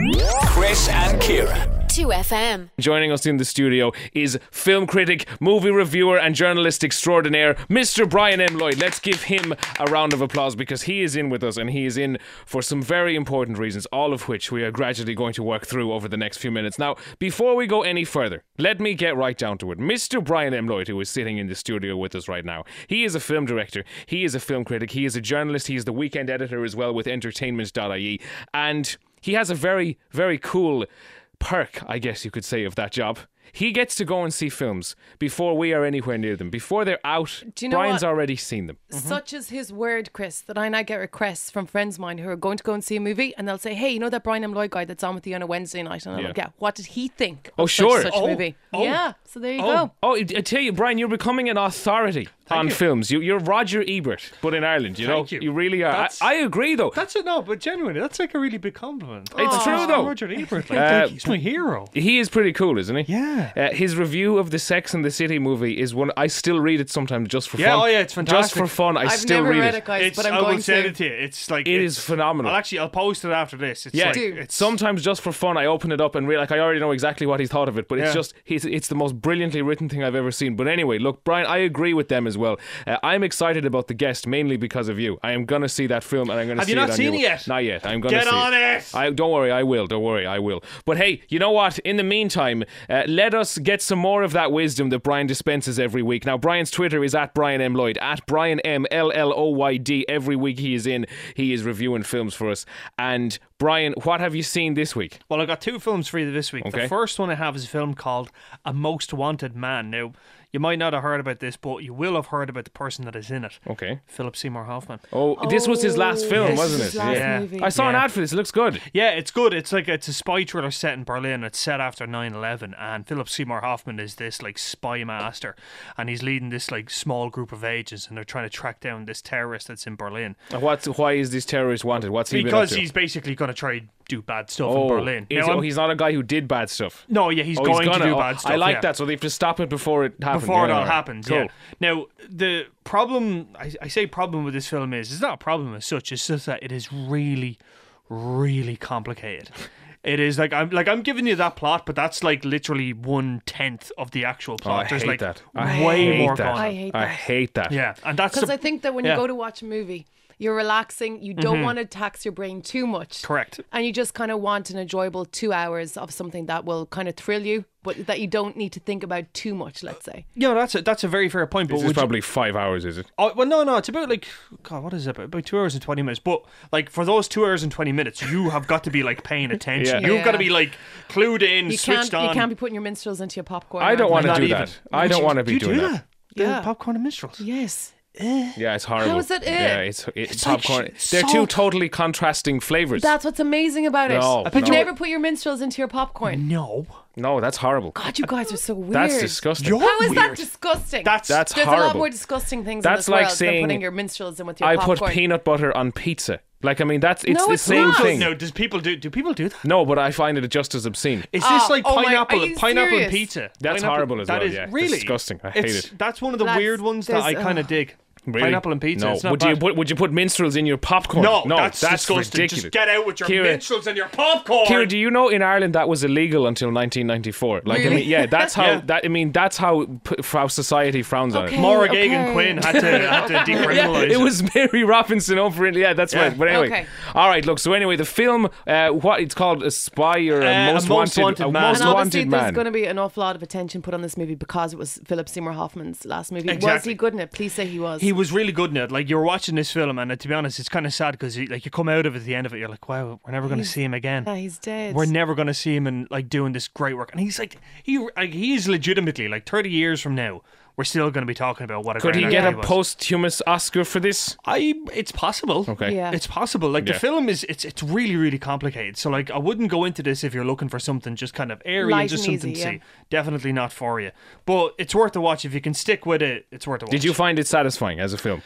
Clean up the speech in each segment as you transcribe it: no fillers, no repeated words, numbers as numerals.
Chris and Kira. 2FM. Joining us in the studio is film critic, movie reviewer and journalist extraordinaire, Mr. Brian M. Lloyd. Let's give him a round of applause because he is in with us, and he is in for some very important reasons, all of which we are gradually going to work through over the next few minutes. Now, before we go any further, let me get right down to it. Mr. Brian M. Lloyd, who is sitting in the studio with us right now, he is a film director, he is a film critic, he is a journalist, he is the weekend editor as well with entertainment.ie, and he has a very, very cool perk, I guess you could say, of that job. He gets to go and see films before we are anywhere near them. Before they're out, Do you know Brian's what? already seen them. Such is his word, Chris, that I now get requests from friends of mine who are going to go and see a movie, and they'll say, hey, you know that Brian M. Lloyd guy that's on with you on a Wednesday night? And I'm Yeah. like, yeah, what did he think Oh, of sure. such Oh, movie? oh. Yeah, so there you go. Oh, I tell you, Brian, you're becoming an authority on films. You're Roger Ebert, but in Ireland, you know? Thank you. really are. That's- I agree, though. That's it, no, but genuinely, that's like a really big compliment. It's true, though. Roger Ebert, like, he's my hero. He is pretty cool, isn't he? Yeah. His review of the Sex and the City movie is one I still read it sometimes just for Yeah, fun. oh yeah, it's fantastic. Just for fun, I've still never read read it. it, guys, It's, but I'm I going will send to. it to you. It's like It is phenomenal. I'll post it after this. It's Yeah, like, Do. it's sometimes just for fun, I open it up and like I already know exactly what he's thought of it, but it's Yeah. just it's the most brilliantly written thing I've ever seen. But anyway, look, Brian, I agree with them as well. I'm excited about The Guest mainly because of you. I am going to see that film, and I'm going to Have see you it not on seen your- it yet? Not yet. I'm going to Get see on it. Don't worry, I will. Don't worry, I will. But hey, you know what? In the meantime, let us get some more of that wisdom that Brian dispenses every week. Now, Brian's Twitter is at Brian M. Lloyd, at Brian M. LLOYD. Every week he is reviewing films for us. And Brian, what have you seen this week? Well, I got two films for you this week. Okay. The first one I have is a film called A Most Wanted Man. Now, you might not have heard about this, but you will have heard about the person that is in it. Okay. Philip Seymour Hoffman. Oh, this was his last film, Yes. wasn't His it? last Yeah. movie. I saw an Yeah. ad for this. It looks good. Yeah, it's good. It's a spy thriller set in Berlin. It's set after 9/11, and Philip Seymour Hoffman is this like spy master, and he's leading this like small group of agents, and they're trying to track down this terrorist that's in Berlin Why is this terrorist wanted? What's he because been up he's basically going to try and do bad stuff to? in Berlin. Is- Now, I'm- he's not a guy who did bad stuff. no, yeah, he's Oh, going to gonna. do Oh, bad stuff. I like yeah. that. So they have to stop it before it happens. Before it Yeah, all alright. happens, Cool. yeah. Now, the problem, I say problem with this film is, it's not a problem as such, it's just that it is really, really complicated. It is I'm giving you that plot, but that's like literally 1/10 of the actual Oh, plot. I There's hate like that. way hate more that. going on. I hate I that. hate that. Yeah, and that's Because the- I think that when yeah. you go to watch a movie, you're relaxing. You don't want to tax your brain too much. Correct. And you just kind of want an enjoyable 2 hours of something that will kind of thrill you, but that you don't need to think about too much, let's say. Yeah, that's a very fair point. But This is would you- probably 5 hours, is it? Oh, well, no, it's about like, God, what is it? About 2 hours and 20 minutes. But like for those 2 hours and 20 minutes, you have got to be like paying attention. Yeah. You've got to Yeah. be like clued in, You switched on. you can't be putting your minstrels into your popcorn. I don't or want to Not do even. that. I don't want to be you doing do that. The Yeah. popcorn and minstrels. Yes. Yeah, it's horrible. How is it? Yeah, it's like popcorn. sh- They're two salt. totally contrasting flavors. That's what's amazing about it. No, But no. never put your minstrels into your popcorn. No. No, that's horrible. God, you guys are so weird. That's disgusting. You're How is that weird. disgusting? That's That's There's a horrible. lot more disgusting things That's in this like world saying, than putting your minstrels in with your I popcorn. put peanut butter on pizza. Like, I mean, it's No, the it's same not. thing. No, do people do that? No, but I find it just as obscene. Is this like oh my- pineapple are you pineapple serious? pizza? That's Pineapple- horrible as that well, is yeah. really Disgusting. I hate it. That's one of the That's- weird ones that I there's- kind of dig. Really? Pineapple and pizza. No. It's not Would you put minstrels in your popcorn? No, no, that's disgusting. ridiculous. Just get out with your Kira- minstrels and your popcorn. Kira, do you know in Ireland that was illegal until 1994? Like, I Really? mean, yeah, that's how Yeah. that's how society frowns on Okay. it. Maura Okay. Gagan Quinn had to decriminalise It was Mary Robinson over it. Yeah, that's Yeah. right. But anyway, Okay. all right. Look, so anyway, the film, what it's called, A Spy or a Most Wanted Man. Most And obviously, Wanted there's Man. going to be an awful lot of attention put on this movie because it was Philip Seymour Hoffman's last movie. Was Exactly. he good in it? Please say he was. He was really good in it. Like, you're watching this film, and to be honest, it's kind of sad because like you come out of it at the end of it, you're like, wow, we're never going to He's- see him again. Yeah, he's dead. We're never going to see him and like doing this great work. And he's like, he is legitimately like 30 years from now, we're still going to be talking about what a Could great he get actor a was. posthumous Oscar for this? It's possible. Okay. Yeah. It's possible. Like Yeah. the film is, it's really, really complicated. So like, I wouldn't go into this if you're looking for something just kind of airy Light and just and something easy, to yeah. see. Definitely not for you. But it's worth a watch if you can stick with it. It's worth a watch. Did you find it satisfying as a film?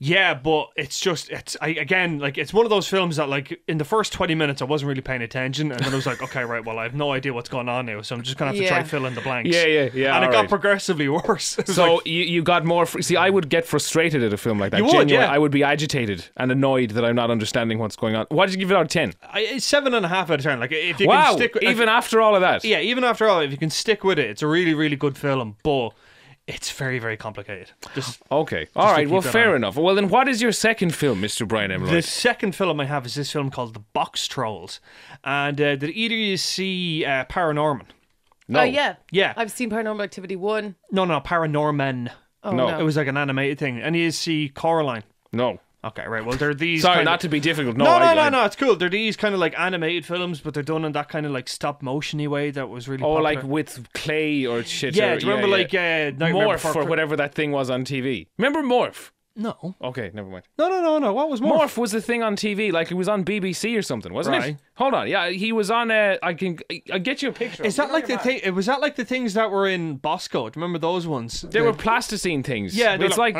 Yeah, but it's one of those films that like in the first 20 minutes I wasn't really paying attention, and then I was like, okay, right, well I have no idea what's going on now, so I'm just gonna have to try Yeah. and fill in the blanks. Yeah. And it got alright. progressively worse. It was So like, you got more. See, I would get frustrated at a film like that. You would, Genuinely, yeah. I would be agitated and annoyed that I'm not understanding what's going on. What did you give it out of 10? it's 7.5 out of 10. Like if you Wow, can stick, even after all of that. yeah, even after all, if you can stick with it, it's a really, really good film. But it's very, very complicated. Just Okay. All right. keep Well, that fair on. enough. Well, then, what is your second film, Mr. Brian M. The Lloyd? second film I have is this film called The Box Trolls. And did either of you see Paranorman? No. Oh, yeah. Yeah. I've seen Paranormal Activity 1. No, Paranorman. Oh, No. no. It was like an animated thing. And you see Coraline. No. Okay, right. Well, they're these. Sorry, kind not of, to be difficult. No, I- no. It's cool. They're these kind of like animated films, but they're done in that kind of like stop motiony way that was really Oh, popular. like with clay or shit. Yeah, or, do you remember like Nightmare Morph Before or whatever that thing was on TV? Remember Morph? No. Okay, never mind. No. What was Morph? Morph was the thing on TV, like it was on BBC or something, wasn't Right. it? Hold on, yeah, he was on. I'll get you a picture. Is that like the thing? Was that like the things that were in Bosco? Do you remember those ones? They were plasticine things. Yeah, it's like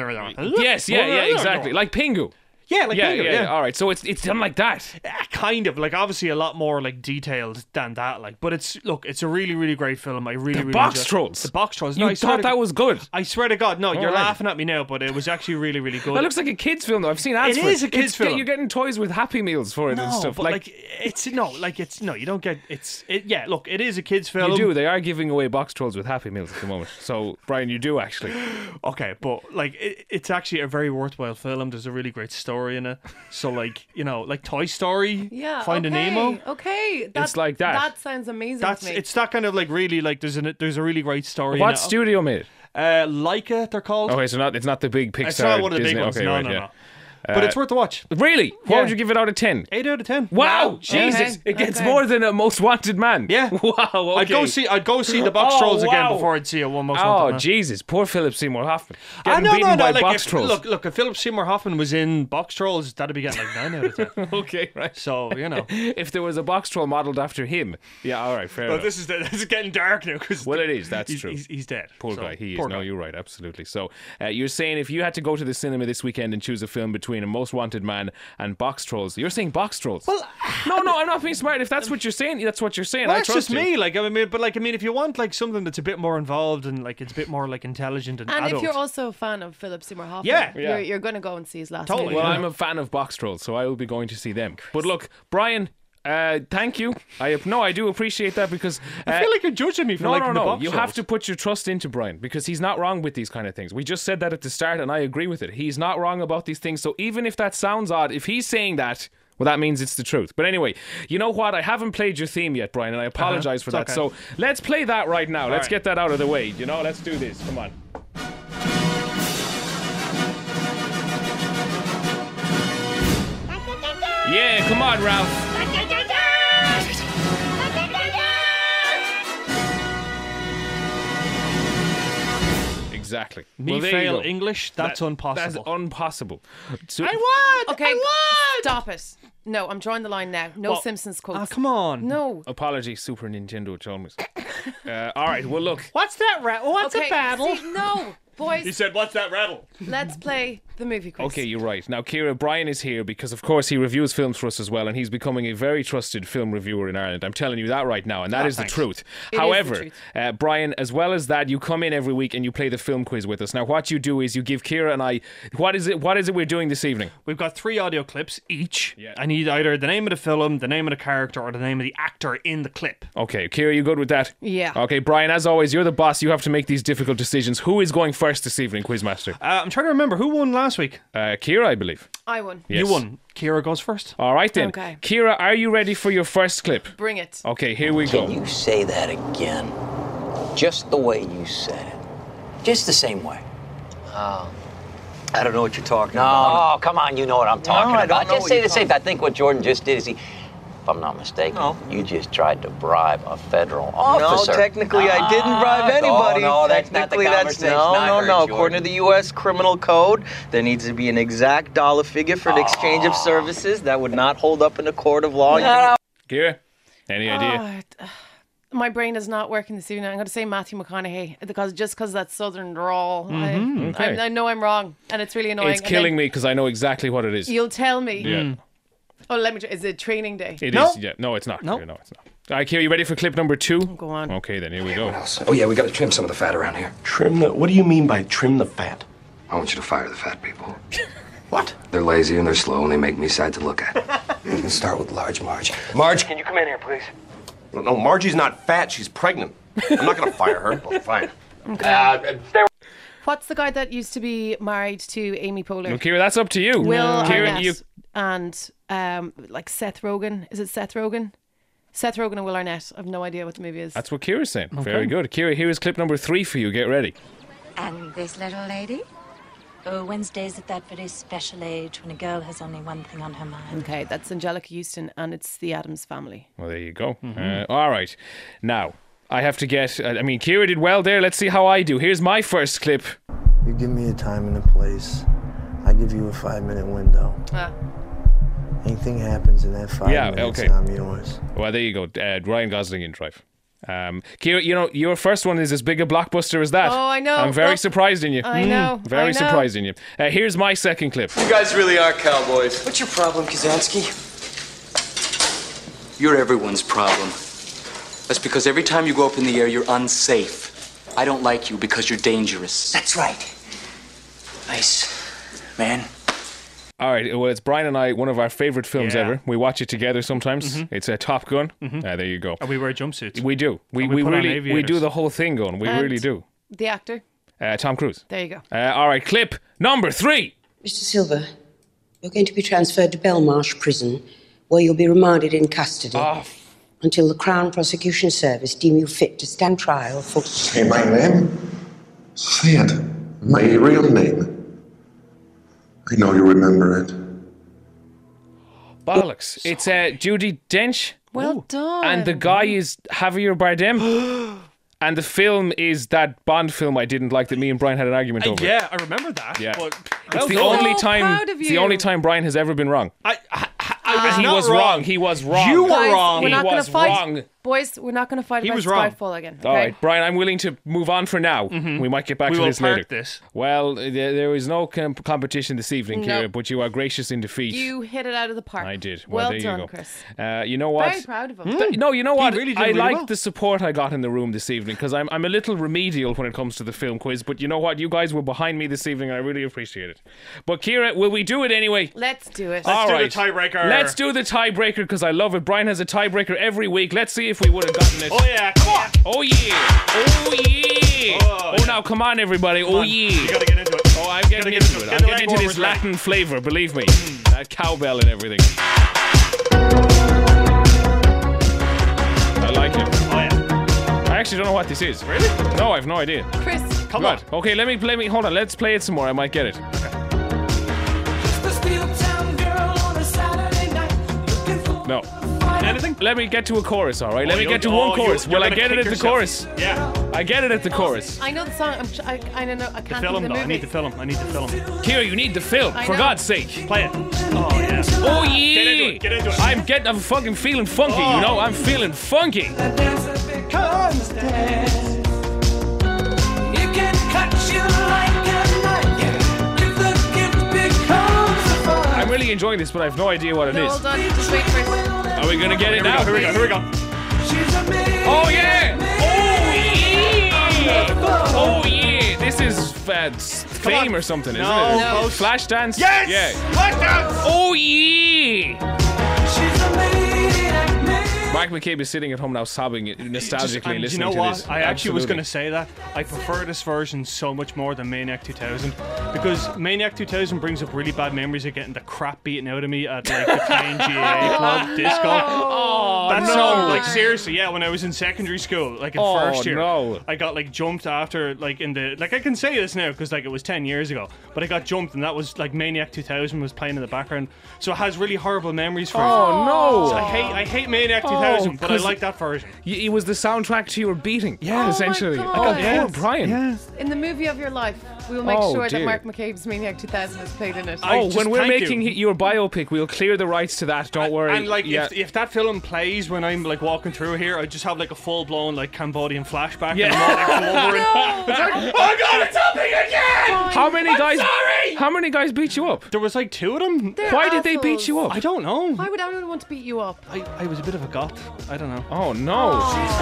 yes, yeah, exactly, like Pingu. Yeah, like Yeah, Pingu, yeah. All right, so it's done like that. Kind of like obviously a lot more like detailed than that. Like, but it's a really, really great film. I really Box enjoyed it. Trolls. The Box Trolls. You No, I swear thought to- that was good? I swear to God, no. You're right. laughing at me now, but it was actually really, really good. That looks like a kids' film, though. I've seen ads It for is a kids' film. You're getting toys with Happy Meals for it and stuff. but like it's no. You don't get it. Yeah, look, it is a kids' film. you do. They are giving away Box Trolls with Happy Meals at the moment. So, Brian, you do actually. Okay, but like it's actually a very worthwhile film. There's a really great story in it. So like like Toy Story, Yeah. Finding okay. Nemo. Okay. It's like that. That sounds amazing That's to me. it's that kind of like really like there's a really great story. What in it. studio made it? Leica, they're called. Okay, so it's not the big Pixar. It's not one of the Disney. big ones. Okay, No, right, no, yeah. no. But it's worth the watch. Really? What Yeah. would you give it out of 10? 8 out of 10. Wow, Jesus! Okay, It gets okay. more than a Most Wanted Man. Yeah. Wow. Okay. I'd go see the Box Oh, Trolls again wow. before I'd see a One Most Oh Wanted Man. Jesus! Poor Philip Seymour Hoffman Ah, getting beaten by like Box if, Trolls. Look, if Philip Seymour Hoffman was in Box Trolls, that'd be getting like 9 out of 10. Okay, right. So If there was a Box Troll modelled after him, yeah, all right, fair enough. this is getting dark now because Well, it is. That's true. He's dead. Poor So, guy, he is. poor No, guy. you're right, absolutely. So, you're saying if you had to go to the cinema this weekend and choose a film between A Most Wanted Man and Box Trolls, you're saying Box Trolls. Well, no, I'm not being smart. If that's what you're saying, that's what you're saying. Well, I that's trust just you. me. Like I mean, if you want like something that's a bit more involved and like it's a bit more like intelligent and and adult. if you're also a fan of Philip Seymour Hoffman, Yeah. Yeah. you're going to go and see his last Totally. movie. Well, Yeah. I'm a fan of Box Trolls, so I will be going to see them. But look, Brian, thank you. I do appreciate that because I feel like you're judging me for no, liking the no. Box You Trolls. have to put your trust into Brian because he's not wrong with these kind of things. We just said that at the start, and I agree with it. He's not wrong about these things. So even if that sounds odd, if he's saying that, well, that means it's the truth. But anyway, you know what? I haven't played your theme yet, Brian, and I apologize for It's that. okay. So let's play that right now. Let's right. get that out of the way. Let's do this. Come on. Yeah, come on, Ralph. Exactly. Me Well, there you fail go. English. That's impossible. That's impossible. So, Okay, stop it. No, I'm drawing the line now. No Well, Simpsons quotes. Ah, come on. No. apology, Super Nintendo Chalmers. All right, well, look. What's that? What's Okay, a battle? see, no, boys. said, "What's that rattle?" Let's play the movie quiz. Okay, you're right. Now, Ciara, Brian is here because, of course, he reviews films for us as well, and he's becoming a very trusted film reviewer in Ireland. I'm telling you that right now, and that is thanks. the truth. It is However, the truth. Brian, as well as that, you come in every week and you play the film quiz with us. Now, what you do is you give Ciara and I, what is it we're doing this evening? We've got 3 audio clips each. Yeah. I need either the name of the film, the name of the character, or the name of the actor in the clip. Okay, Ciara, you good with that? Yeah. Okay, Brian, as always, you're the boss. You have to make these difficult decisions. Who is going first this evening, Quizmaster? I'm trying to remember who won last week. Ciara, I believe. I won. Yes. You won. Kira goes first. All right, then. Okay. Ciara, are you ready for your first clip? Bring it. Okay, here we go. Can you say that again? Just the way you said it. Just the same way. I don't know what you're talking about. Oh, come on, you know what I'm talking I don't about. know Just what say you're the same thing. I think what Jordan just did is if I'm not mistaken, No. you just tried to bribe a federal No, officer. technically I didn't bribe anybody. No, that's not the Technically, conversation I heard, no. Jordan. According to the U.S. Criminal Code, there needs to be an exact dollar figure for the exchange of services that would not hold up in a court of law. Ciara, any idea? My brain is not working this evening. I'm going to say Matthew McConaughey because that southern drawl. Okay. I know I'm wrong, and it's really annoying. It's killing me because I know exactly what it is. You'll tell me. Yeah. Oh, let me try. Is it Training Day? It is. Yeah. No, it's not. No. No, it's not. All right, Kira, you ready for clip number 2? Go on. Okay, then here we go. Oh, yeah, we gotta trim some of the fat around here. What do you mean by trim the fat? I want you to fire the fat people. What? They're lazy and they're slow and they make me sad to look at. We can start with large Marge. Marge, can you come in here, please? No, Margie's not fat. She's pregnant. I'm not gonna fire her. Oh, fine. What's the guy that used to be married to Amy Poehler? Well, Kira, that's up to you. Will Kira, Arnett and like Seth Rogen. Is it Seth Rogen? Seth Rogen and Will Arnett. I've no idea what the movie is. That's what Kira's saying. Very good. Kira, here is clip number 3 for you. Get ready. And this little lady? Oh, Wednesday's at that very special age when a girl has only one thing on her mind. Okay, that's Angelica Houston, and it's the Addams Family. Well, there you go. All right. Now, I have to get... I mean, Kira did well there. Let's see how I do. Here's my first clip. You give me a time and a place. I give you a 5-minute window. Anything happens in that 5 minutes, okay. I'm yours. Well, there you go. Ryan Gosling in Drive. Kira, you know, your first one is as big a blockbuster as that. Oh, I know. I'm very surprised in you. I know. Very surprised in you. Here's my second clip. You guys really are cowboys. What's your problem, Kazansky? You're everyone's problem. That's because every time you go up in the air, you're unsafe. I don't like you because you're dangerous. That's right. Nice, man. All right, well, it's Brian and I, one of our favourite films ever. We watch it together sometimes. It's a Top Gun. There you go. And we wear jumpsuits. We do. We put on really aviators. do the whole thing going. We And really do. The actor. Tom Cruise. There you go. All right, clip number 3. Mr. Silver, you're going to be transferred to Belmarsh Prison, where you'll be remanded in custody until the Crown Prosecution Service deem you fit to stand trial for... Say my name. Say it. My real name. I know you remember it. Bollocks. It's Judi Dench. Well done. And the guy is Javier Bardem. And the film is that Bond film I didn't like that me and Brian had an argument over. Yeah, I remember that. Yeah. But It's the only time. proud of It's the you. only time Brian has ever been wrong. I was He not was wrong. wrong. He was wrong. You were Guys, wrong. We're He not going was to fight. wrong. Boys, we're not going to fight He about was wrong. Skyfall again. Okay? All right, Brian, I'm willing to move on for now. We might get back We to will this later. park this. Well, there is no competition this evening, No. Kira, but you are gracious in defeat. You hit it out of the park. I did. Well there done, you go. Chris. You know what? Very proud of him. No, you know what? really did I really liked well. the support I got in the room this evening because I'm a little remedial when it comes to the film quiz. But you know what? You guys were behind me this evening, and I really appreciate it. But Kira, will we do it anyway? Let's do it. All do right. the tiebreaker. Let's do the tiebreaker because I love it. Brian has a tiebreaker every week. Let's see if we would have gotten it. Oh, yeah. Come on. Oh yeah! Oh yeah! Oh, yeah. Now come on, everybody! Oh yeah! You got to get into it. Oh, I'm getting into it. I'm the getting leg into this warmers ready. Latin flavour. Believe me, that cowbell and everything. I like it. Oh, yeah. I actually don't know what this is. Really? No, I have no idea. Chris. Come on. Good. Okay, let me hold on. Let's play it some more. I might get it. No. Anything? Let me get to a chorus, all right? Let me you- get to oh, one chorus. you're Will I gonna get it kick at the yourself. chorus? Yeah. I get it at the chorus. I know the song. I don't know. I can't The think film, of the though. movie. I need the film. Kira, you need the film. I For know. God's sake. Play it. Oh, yeah. Oh yeah! Get into it. Get into it. I'm fucking feeling funky, you know? I'm feeling funky. I'm really enjoying this, but I have no idea what it No, is. hold on. Just wait for it. Are we gonna get it now? Here we go. Oh yeah! Oh yeah! Oh yeah! This is Fame or something, isn't No, it? no. Close. Flashdance? Yes! Yeah. Flashdance! Oh yeah! Mark McCabe is sitting at home now sobbing nostalgically And listening you know to what? this. I actually was Absolutely. going to say that. I prefer this version so much more than Maniac 2000 because Maniac 2000 brings up really bad memories of getting the crap beaten out of me at like the Plain GA club disco. Oh, That's no. so, like, seriously, yeah, when I was in secondary school, like in first year, no. I got like jumped after, like in the, like I can say this now because like it was 10 years ago, but I got jumped and that was like Maniac 2000 was playing in the background, so it has really horrible memories for me. Oh no! So I hate Maniac 2000 2000, but I 'cause like that version. It was the soundtrack to your beating, Oh essentially. my Oh, God. poor Brian. Yeah. In the movie of your life, we will make Oh, sure dear. that Mark McCabe's Maniac 2000 is played in it. When we're thank making you. your biopic, we'll clear the rights to that. Don't worry. And like, yeah. if that film plays when I'm like walking through here, I just have like a full blown like Cambodian flashback. Yeah. And I'm all, like, blubbering. It's like, I got it something again. How many guys? Sorry. How many guys beat you up? There was like 2 of them. They're Why did they assholes. beat you up? I don't know. Why would anyone want to beat you up? I was a bit of a goth. I don't know. Oh no!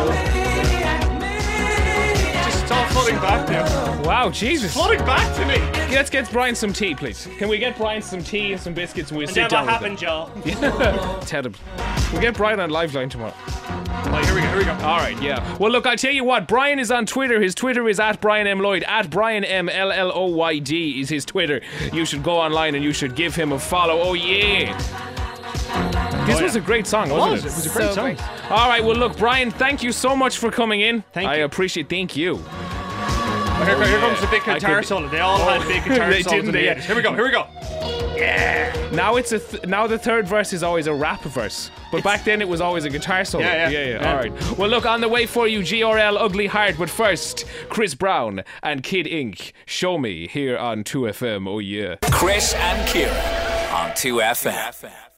It's all flooding back now. Wow, Jesus! Flooding back to me. Let's get Brian some tea, please. Can we get Brian some tea and some biscuits and we'll And sit then down what with happened, him. Joe? Terrible. We'll get Brian on Liveline tomorrow. Oh, here we go. All right, yeah. Well, look, I'll tell you what. Brian is on Twitter. His Twitter is at Brian M. Lloyd. At Brian M. LLOYD is his Twitter. You should go online and you should give him a follow. Oh, yeah. This was a great song, wasn't it? It was a great song. All right, well, look, Brian, thank you so much for coming in. Thank I you. appreciate. Thank you. Here comes the big guitar solo. They all had big guitar They solos. didn't, in the they? 80s. Here we go. Yeah. Now it's now the third verse is always a rap verse, but back then it was always a guitar solo. Yeah. All right. Well, look, on the way for you, GRL Ugly Heart, but first, Chris Brown and Kid Ink, Show Me here on 2FM. Oh yeah. Chris and Kira on 2FM.